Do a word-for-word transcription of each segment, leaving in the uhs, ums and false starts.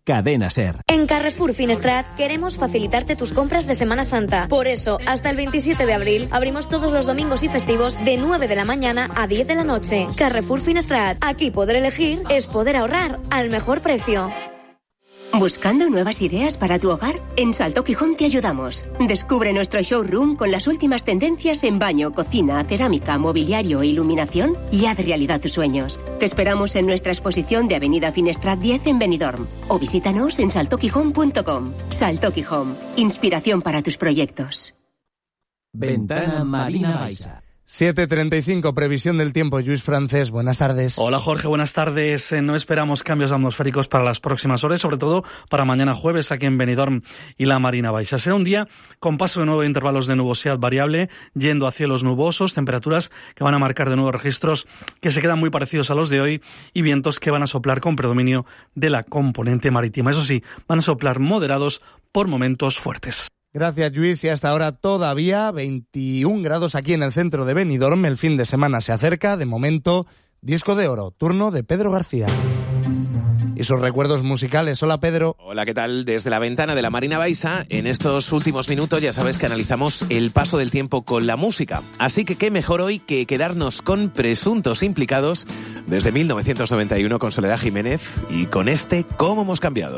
Cadena SER. En Carrefour Finestrat queremos facilitarte tus compras de Semana Santa. Por eso, hasta el veintisiete de abril, abrimos todos los domingos y festivos de nueve de la mañana a diez de la noche. Carrefour Finestrat. Aquí poder elegir es poder ahorrar al mejor precio. ¿Buscando nuevas ideas para tu hogar? En Salto Quijón te ayudamos. Descubre nuestro showroom con las últimas tendencias en baño, cocina, cerámica, mobiliario e iluminación y haz realidad tus sueños. Te esperamos en nuestra exposición de Avenida Finestrat diez en Benidorm o visítanos en salto quijón punto com. Salto Quijón, inspiración para tus proyectos. Ventana Marina Baixa. siete treinta y cinco, previsión del tiempo. Luis Francés, buenas tardes. Hola Jorge, buenas tardes. Eh, no esperamos cambios atmosféricos para las próximas horas, sobre todo para mañana jueves aquí en Benidorm y la Marina Baixa. Será un día con paso de nuevo de intervalos de nubosidad variable, yendo a cielos nubosos, temperaturas que van a marcar de nuevo registros que se quedan muy parecidos a los de hoy y vientos que van a soplar con predominio de la componente marítima. Eso sí, van a soplar moderados, por momentos fuertes. Gracias, Luis. Y hasta ahora todavía veintiún grados aquí en el centro de Benidorm. El fin de semana se acerca. De momento, disco de oro, turno de Pedro García. Y sus recuerdos musicales. Hola, Pedro. Hola, ¿qué tal? Desde la ventana de la Marina Baixa, en estos últimos minutos ya sabes que analizamos el paso del tiempo con la música. Así que qué mejor hoy que quedarnos con Presuntos Implicados desde mil novecientos noventa y uno con Soledad Jiménez y con este ¿Cómo hemos cambiado?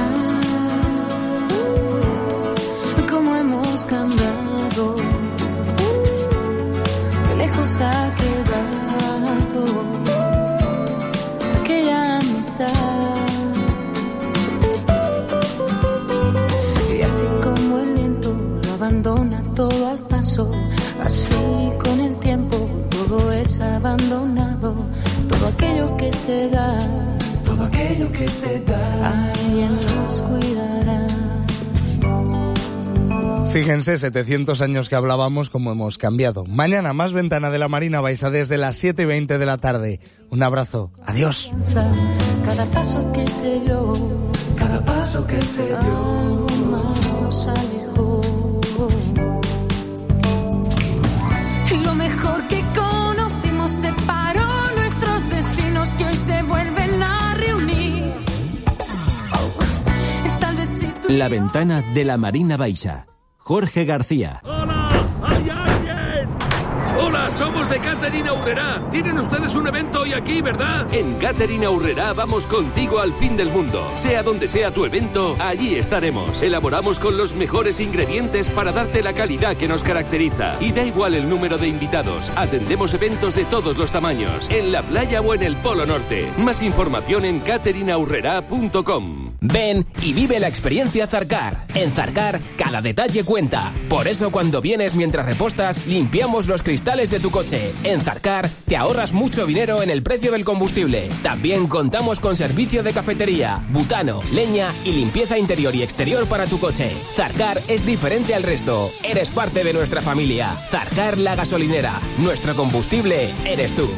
Cambiado, qué lejos ha quedado aquella amistad, y así como el viento lo abandona todo al paso, así con el tiempo todo es abandonado, todo aquello que se da, todo aquello que se da, alguien los cuidará. Fíjense, setecientos años que hablábamos, cómo hemos cambiado. Mañana más Ventana de la Marina Baixa desde las siete y veinte de la tarde. Un abrazo. Adiós. Cada paso que se dio, cada paso que se dio, algo más nos alejó. Lo mejor que conocimos separó nuestros destinos que hoy se vuelven a reunir. Tal vez si tú La Ventana de la Marina Baixa. Jorge García. ¡Hola! ¡Hay alguien! ¡Hola! Somos de Catering Aurrerá. Tienen ustedes un evento hoy aquí, ¿verdad? En Catering Aurrerá vamos contigo al fin del mundo. Sea donde sea tu evento, allí estaremos. Elaboramos con los mejores ingredientes para darte la calidad que nos caracteriza. Y da igual el número de invitados. Atendemos eventos de todos los tamaños, en la playa o en el Polo Norte. Más información en catering aurrerá punto com. Ven y vive la experiencia Zarcar. En Zarcar, cada detalle cuenta. Por eso cuando vienes mientras repostas, limpiamos los cristales de tu coche. En Zarcar, te ahorras mucho dinero en el precio del combustible. También contamos con servicio de cafetería, butano, leña y limpieza interior y exterior para tu coche. Zarcar es diferente al resto. Eres parte de nuestra familia. Zarcar la gasolinera. Nuestro combustible eres tú.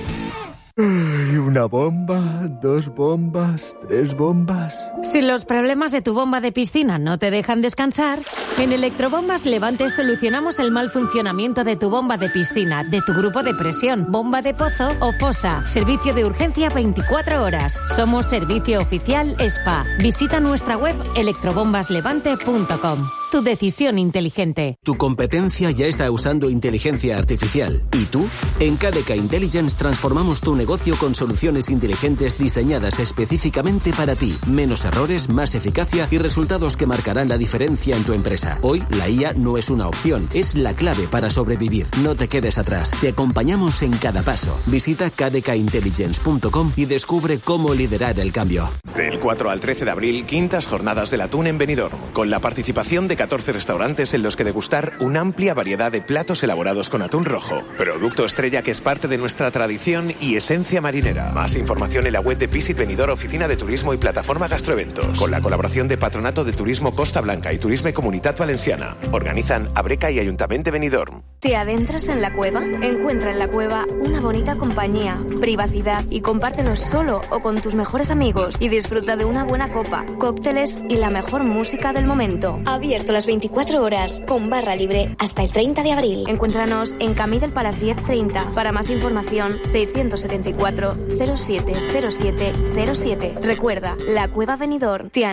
Una bomba, dos bombas, tres bombas. Si los problemas de tu bomba de piscina no te dejan descansar, en Electrobombas Levante solucionamos el mal funcionamiento de tu bomba de piscina, de tu grupo de presión, bomba de pozo o fosa. Servicio de urgencia veinticuatro horas. Somos servicio oficial Spa. Visita nuestra web electrobombas levante punto com. Tu decisión inteligente. Tu competencia ya está usando inteligencia artificial. ¿Y tú? En K D K Intelligence transformamos tu negocio con soluciones inteligentes diseñadas específicamente para ti. Menos errores, más eficacia y resultados que marcarán la diferencia en tu empresa. Hoy, la I A no es una opción, es la clave para sobrevivir. No te quedes atrás. Te acompañamos en cada paso. Visita k d k intelligence punto com y descubre cómo liderar el cambio. Del cuatro al trece de abril, quintas jornadas del atún en Benidorm, con la participación de catorce restaurantes en los que degustar una amplia variedad de platos elaborados con atún rojo, producto estrella que es parte de nuestra tradición y esencia marinera. Más información en la web de Visit Benidorm, Oficina de Turismo y Plataforma Gastroeventos, con la colaboración de Patronato de Turismo Costa Blanca y Turisme Comunitat Valenciana. Organizan Abreca y Ayuntamiento de Benidorm. ¿Te adentras en la cueva? Encuentra en la cueva una bonita compañía, privacidad y compártelo solo o con tus mejores amigos y disfruta de una buena copa, cócteles y la mejor música del momento. Abierto las veinticuatro horas, con barra libre hasta el treinta de abril. Encuéntranos en Camí del Palasiet treinta. Para más información, seiscientos setenta y cuatro cero siete cero siete cero siete. Recuerda, la Cueva Benidorm te